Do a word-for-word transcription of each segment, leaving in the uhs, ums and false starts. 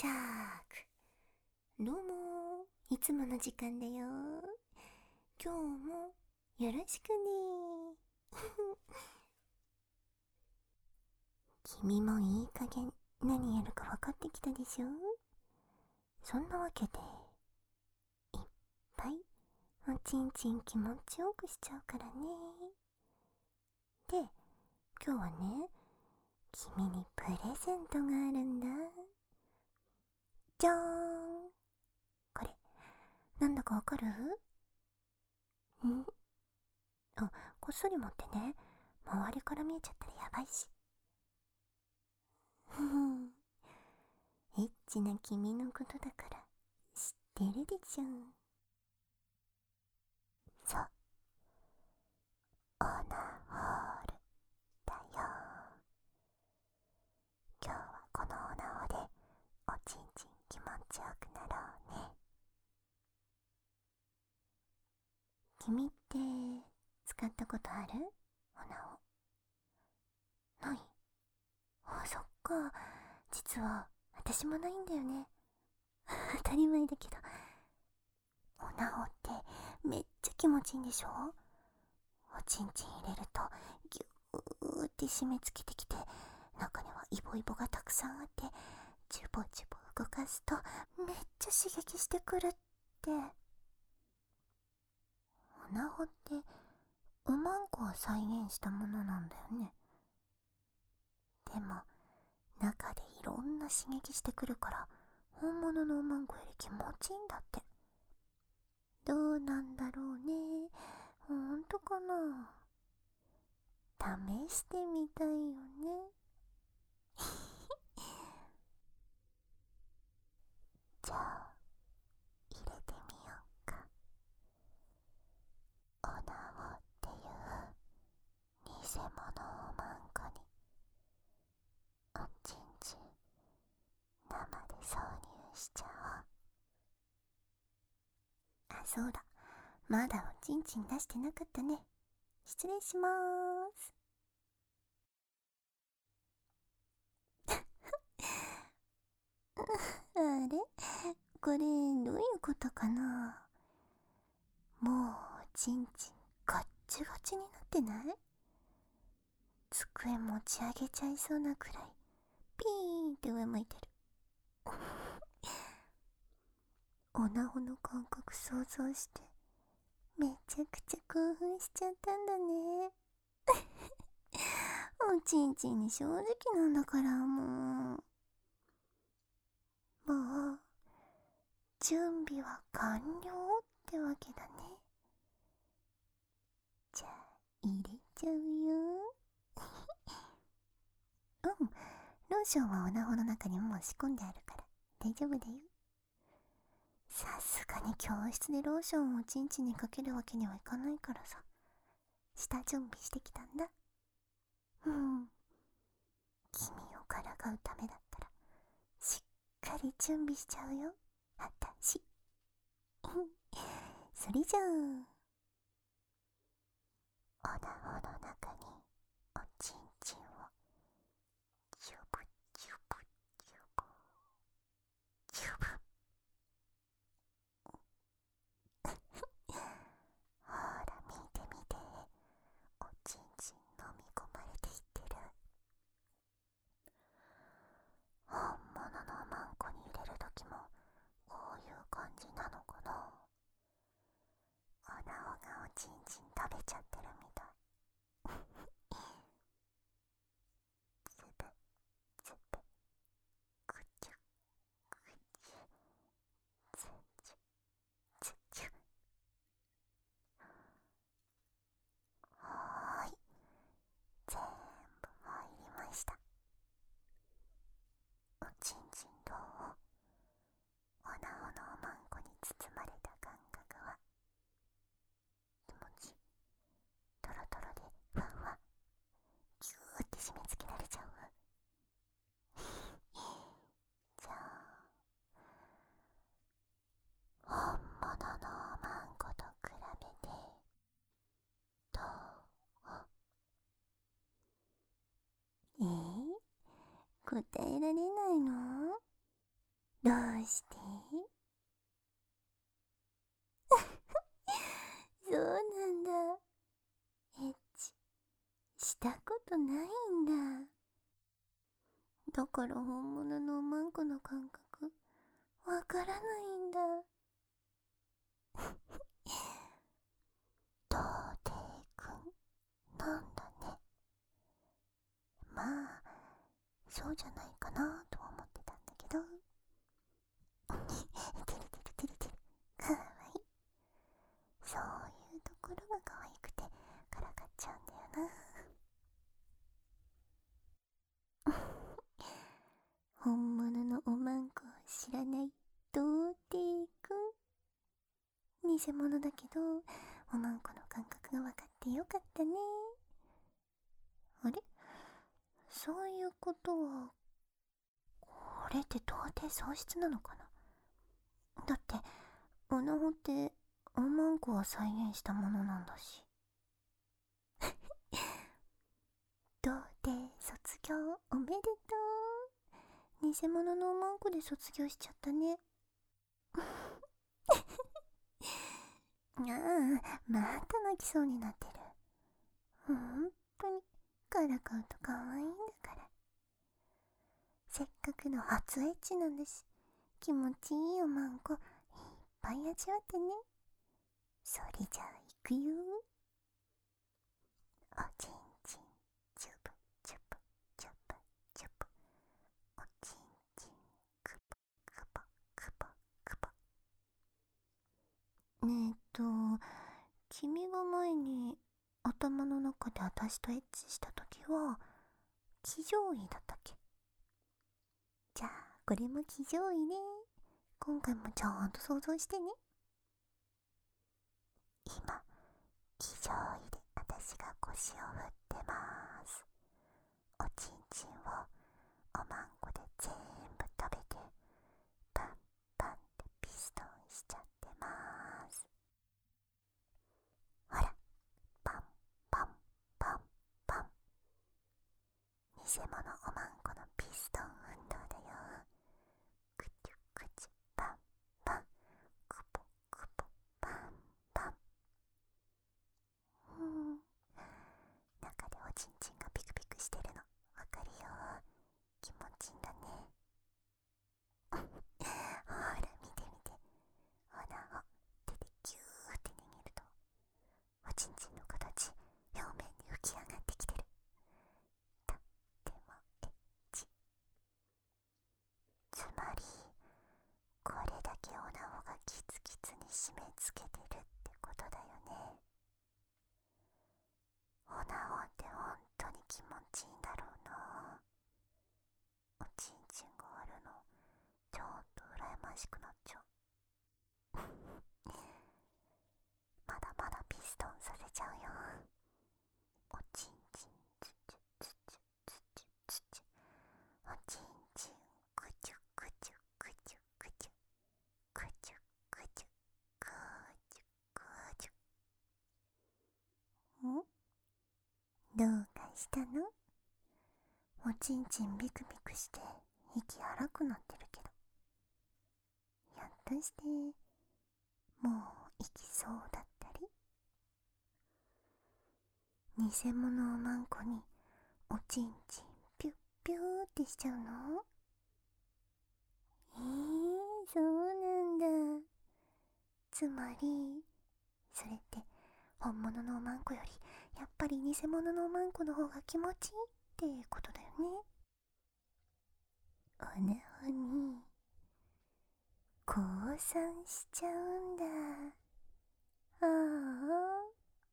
チャーク。どうも、いつもの時間だよ。今日もよろしくね。君もいい加減何やるか分かってきたでしょ。そんなわけで、いっぱいおちんちん気持ちよくしちゃうからね。で、今日はね、君にプレゼントがあるんだ。じゃーん。これ、なんだかわかる？んあ、こっそり持ってね。周りから見えちゃったらやばいし。ふふん。エッチな君のことだから知ってるでしょ。そう。オナホールだよ。今日はこのオナホでおちんちん気持ちよくなろうね。君って使ったことある？オナホ。ない？あ、そっか。実は私もないんだよね。当たり前だけど。オナホってめっちゃ気持ちいいんでしょ？おちんちん入れるとギューって締め付けてきて、中にはイボイボがたくさんあって、ジュボジュボ動かすとめっちゃ刺激してくるって。オナホってウマンコを再現したものなんだよね。でも中でいろんな刺激してくるから本物のウマンコより気持ちいいんだって。どうなんだろうね。ほんとかな。試してみたいよね。じゃあ入れてみようか。オナホっていう偽物をマンコにおちんちん生で挿入しちゃおう。あ、そうだ、まだおちんちん出してなかったね。失礼しまーす。あれ、これどういうことかな。もうおちんちんガッチガチになってない？机持ち上げちゃいそうなくらいピーンって上向いてる。オナホの感覚想像してめちゃくちゃ興奮しちゃったんだね。おちんちんに正直なんだからもう。もう準備は完了ってわけだね。じゃあ入れちゃうよ。うん、ローションはオナホの中にもう仕込んであるから大丈夫だよ。さすがに教室でローションをおちんちんにかけるわけにはいかないからさ、下準備してきたんだ。うん、君をからかうためだったらしっかり準備しちゃうよ、あたし。それじゃあオナホの中におちんちんをジュブジュブジュブジュブ。ほら見て見て、おちんちん飲み込まれていってる。本物のマンコに入れるときもこういう感じなのかな。オナホがおちんちん食べちゃってるみたい。ズブズブクチュクチュズチュズチュ。はーい、全部入りました。おちんちんどう？オナホのおまんこに包まれた感覚は気持ちいい？トロトロでふわふわギューって締め付けられちゃう？じゃあ本物のおまんこと比べてどう？えー、答えられないの？ どうして？そうなんだ。エッチしたことないんだ。だから本物のおまんこの感覚わからないんだ。童貞くんなんだね。まあそうじゃないかなとは思ってたんだけど。てるてるてるてる、かわいい。そういうところが可愛くてからかっちゃうんだよな。本物のおまんこを知らない童貞くん。偽物だけどおまんこの感覚が分かってよかったね。あれ、そういうことはこれって童貞喪失なのかな。だってオナホっておまんこを再現したものなんだし。童貞卒業おめでとう。偽物のおまんこで卒業しちゃったね。ああ、また泣きそうになってる。ほんとにからかうと可愛いんだから。せっかくの初エッチなんだし、気持ちいいおまんこいっぱい味わってね。それじゃあいくよ。おちんちんチュブチュブチュブチュブ、おちんちんクポクポクポクポ。ねえっと君が前に頭の中で私とエッチした時は騎乗位だったっけ？じゃあこれも騎乗位ね。今回もちゃんと想像してね。今騎乗位で私が腰を振ってます。おちんちんをおまんこで全部食べてパンパンってピストンしちゃってます。ほら、パンパンパンパン。偽物おまんこのピストン運動だよ。くちゅくちゅパンパン、くぽくぽパンパン。うん、中でおちんちんがピクピクしてるのわかるよ。気持ちいいんだね。ほら見て見て、ほら手でギューって握るとおちんちんの形表面に浮き上がってきてる。とってもエッチ。つまりこれだけおなほがキツキツに締め付けてるってことだよね。おなほってほんとに気持ちいいんだろうな。おちんちんがあるのちょっと羨ましくなっちゃう。まだまだピストンさせちゃうよ。おちんちんつちゅつちゅつちゅつちゅ、おちんちんくちゅくちゅくちゅくちゅくちゅくちゅくちゅくちゅ。ん？どうかしたの？おちんちんビクビクして息荒くなってるけど、ひょっとしてもう行きそうだったり？偽物おまんこにおちんちんピュッピューってしちゃうの？えー、そうなんだ。つまりそれって本物のおまんこよりやっぱり偽物のおまんこの方が気持ちいいってことだよね。おなほに降参しちゃうんだ。ああ、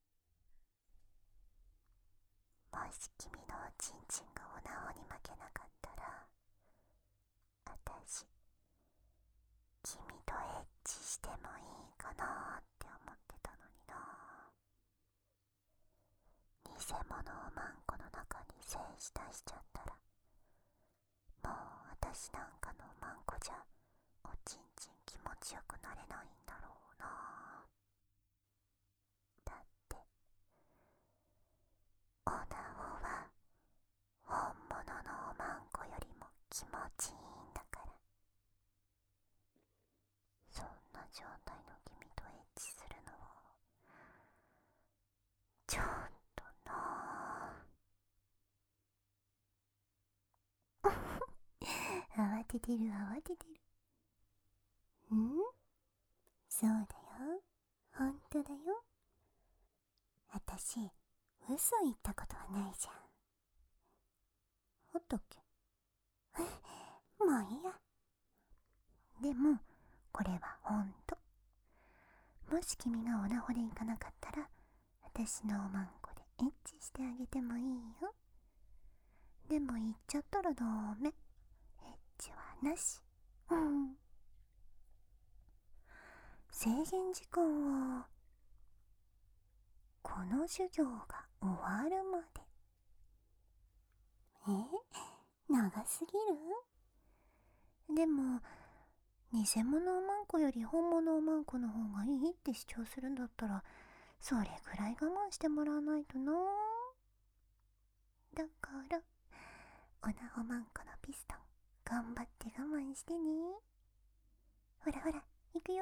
もし君のおちんちんがおなほに負けなかったら、あたし君とエッチしてもいいかなって思ってたのにな。偽物をまんこの中に精子出しちゃったら、もう私なんかのおまんこじゃおちんちん気持ちよくなれないんだろうな。だっておなほは本物のおまんこよりも気持ちいいんだから。 ててる慌ててる。ん？そうだよ。ほんとだよ。あたし、嘘言ったことはないじゃん。あったっけ？もういいや。でも、これはほんと。もし君がオナホで行かなかったら、私のおまんこでエッチしてあげてもいいよ。でも言っちゃったらダメ。エッチはなし。うん。制限時間は、この授業が終わるまで。え？長すぎる？でも、偽物おまんこより本物おまんこの方がいいって主張するんだったら、それぐらい我慢してもらわないとな。だから、おなおまんこのピストン、頑張って我慢してね。ほらほら、いくよ。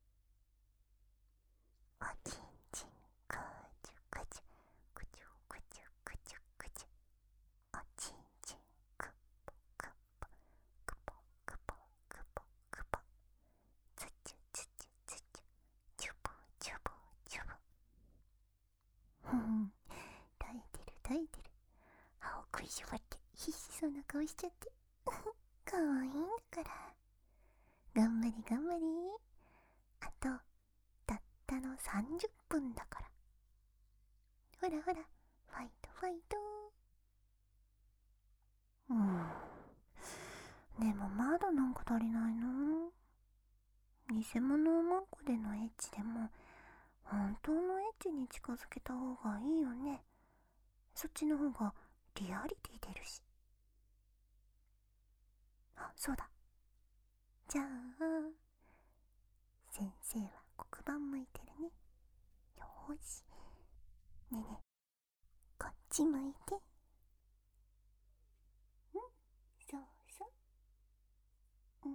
おちんちん、くちゅくちゅ、くちゅくちゅくちゅくちゅ。おちんちん、くぽくぽ、くぽくぽくぽくぽ。つちゅつちゅつちゅ、ちゅぶちゅぶちゅぶ。ふん、耐えてる耐えてる。歯を食いしばって必死そうな顔しちゃって。かわいいんだから。頑張り頑張り。あと、たったのさんじゅっぷんだから。ほらほら、ファイトファイト。うん。でもまだなんか足りないな。偽物おまんこでのエッチでも、本当のエッチに近づけた方がいいよね。そっちの方がリアリティ出るし。あ、そうだ。じゃあ、先生は黒板向いてるね。よーし。ねえねえ、こっち向いて。ん？そうそう。うん。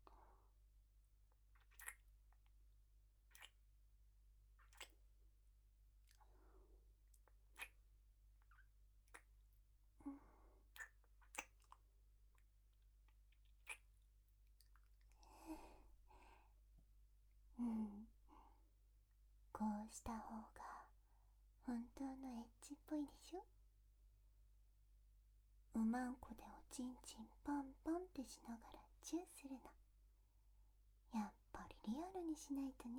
うん。こうした方が本当のエッチっぽいでしょ。おまんこでおちんちんパンパンってしながらチューするの。やっぱりリアルにしないとね。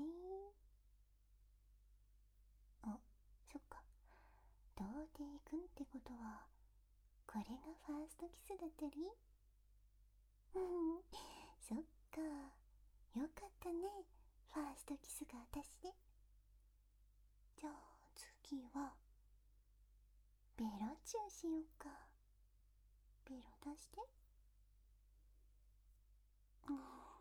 あ、そっか。童貞くんってことは、これがファーストキスだったり？うん、そっか。よかったね。ファーストキスが私で。じゃあ次は、ベロチューしようか。ベロ出して。うん。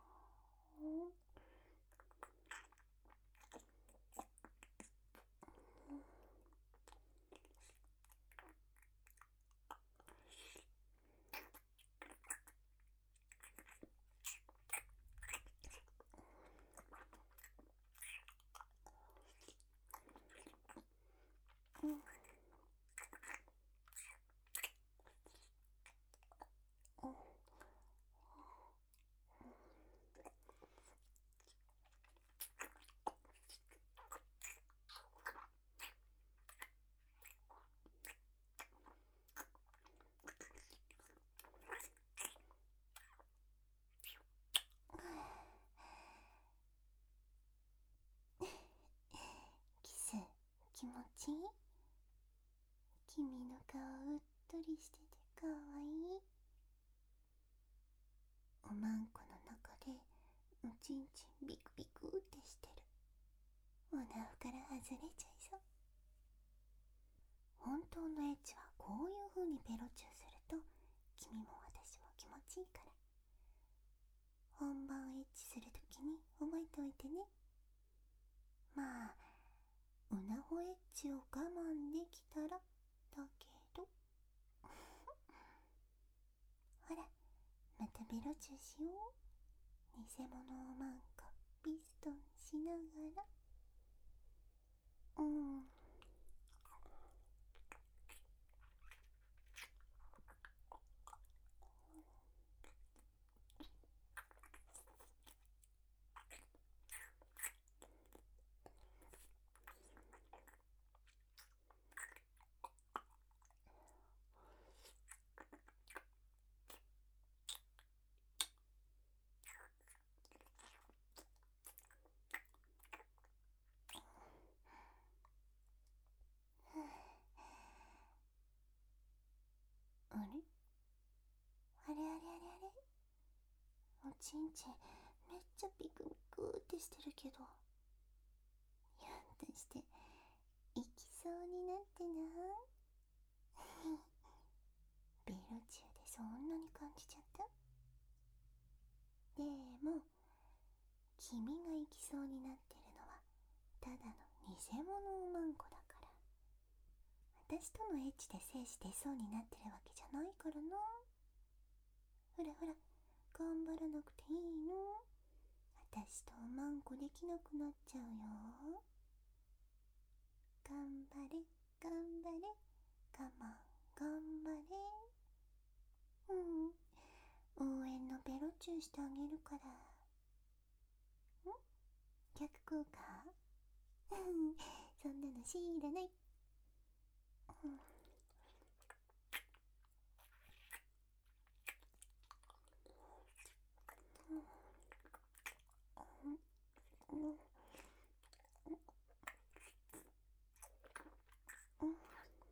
うん。キス気持ちいい？君の顔うっとりしててかわいい。おまんこの中でおちんちんビクビクってしてる。おなふから外れちゃいそう。本当のエッチはこういう風にベロチューすると君も私も気持ちいいから。本番エッチするときに覚えておいてね。まあ、おなほエッチを我慢できたらだけど。ほら、またベロチューしよう。偽物をまんこピストンしながら。うん。 ちんちんめっちゃピクピクってしてるけど、ひょっとして行きそうになってない？ベロチューでそんなに感じちゃった？でも君が行きそうになってるのはただの偽物おまんこだから、私とのエッチで精子出そうになってるわけじゃないからな。ほらほら、頑張らなくていいの。私とおまんこできなくなっちゃうよ。頑張れ頑張れ、我慢頑張れ。うん、応援のベロチューしてあげるから。ん？逆効果？そんなの知らない。うん、うん、うん、うん。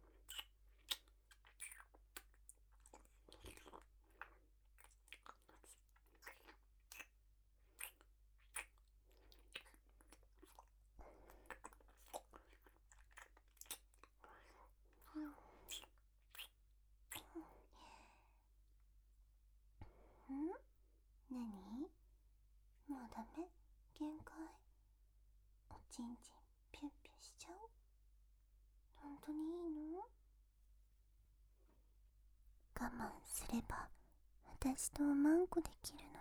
何？もうダメ？限界？おちんちんピュッピュしちゃう？本当にいいの？我慢すれば私とおまんこできるのに。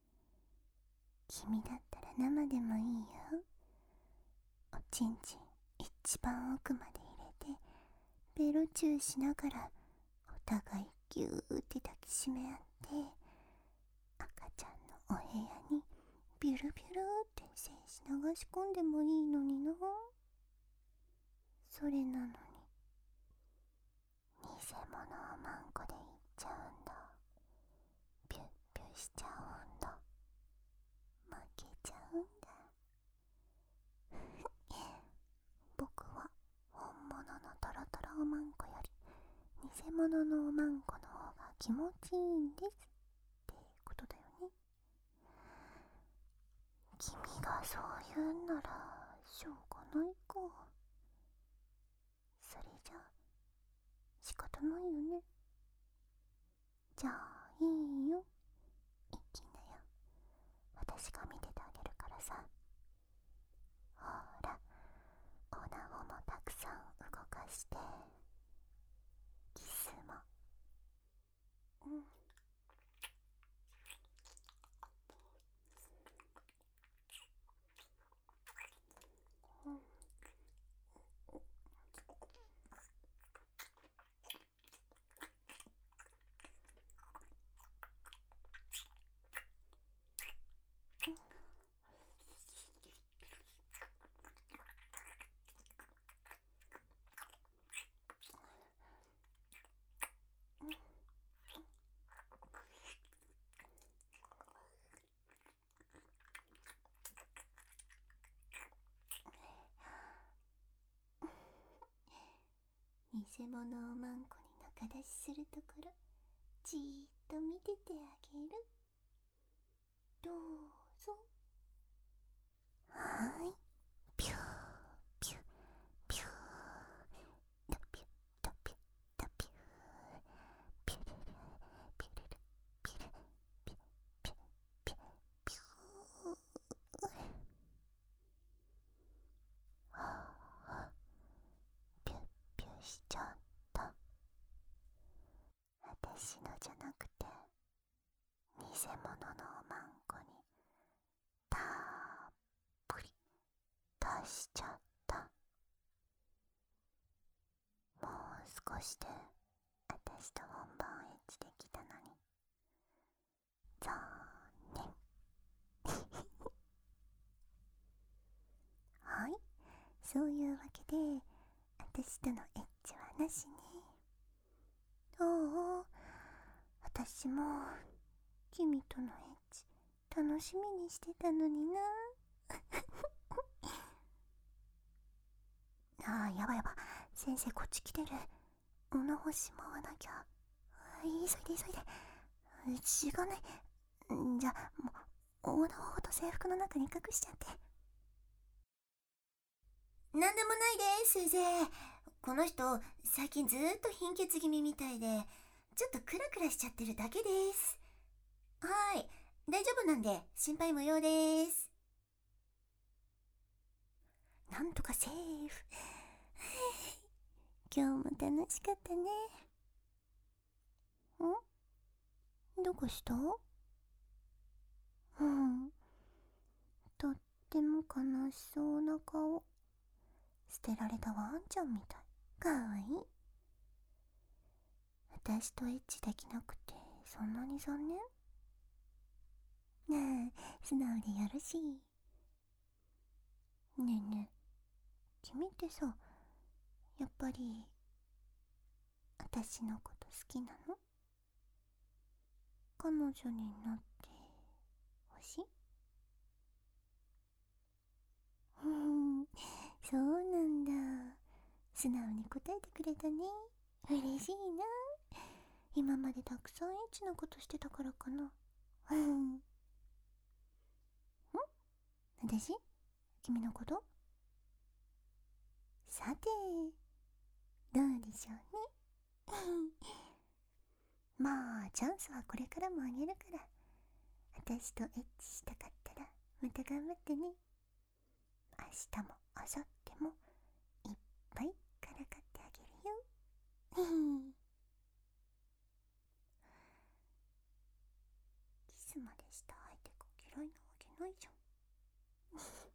君だったら生でもいいよ。おちんちん一番奥まで入れてベロチューしながらお互いギューって抱きしめ合って、赤ちゃんのお部屋にビュルビュルって精子流し込んでもいいのにな。それなのに偽物をまんこでいっちゃうんだ。ピュッピュしちゃうんだ。負けちゃうんだ。僕は本物のトロトロおまんこより偽物のおまんこの方が気持ちいいんですってことだよね。君がそう言うんならしょうがないか。それじゃ仕方ないよね。じゃあいいよ、いきなよ。私が見ててあげるからさ。ほら、おなごもたくさん動かして、キスも。うん、うん、偽物をまんこに仲出しするところじーっと見ててあげる。どうぞ。はーい、ピューピューピュー、ドピュドピュドピュー、ピュルルピュルルピュルピュピュピュピュー。はあ、ピュッピュしちゃった。私のじゃなくて偽物のおまんこにたっぷり出しちゃった。もう少しで私と本番エッチできたのに残念。はい、そういうわけで私とのエッチはなしね。おお、私も君とのエッチ楽しみにしてたのにな。あー、やばいやば、先生こっち来てる。おなほしまわなきゃ。急いで急いで、時間ない。 じゃあ、もう、横断歩と制服の中に隠しちゃって。 なんでもないです、先生。この人、最近ずーっと貧血気味みたいで、ちょっとクラクラしちゃってるだけです。はい、大丈夫なんで、心配無用です。 なんとかセーフ。今日も楽しかったね。ん？どうした？うん。とっても悲しそうな顔。捨てられたワンちゃんみたい。かわいい。私とエッチできなくて、そんなに残念？ねえ、素直でよろしい。ねえねえ、君ってさ、やっぱり、私のこと好きなの？彼女になってほしい？うん、そうなんだ。素直に答えてくれたね。嬉しいな。今までたくさんエッチなことしてたからかな。うん。ん？私？君のこと？さて、どうでしょうね。まあ、チャンスはこれからもあげるから。私とエッチしたかったら、また頑張ってね。明日も明後日も、いっぱいからかってあげるよ。キスまでした相手が嫌いなわけないじゃん。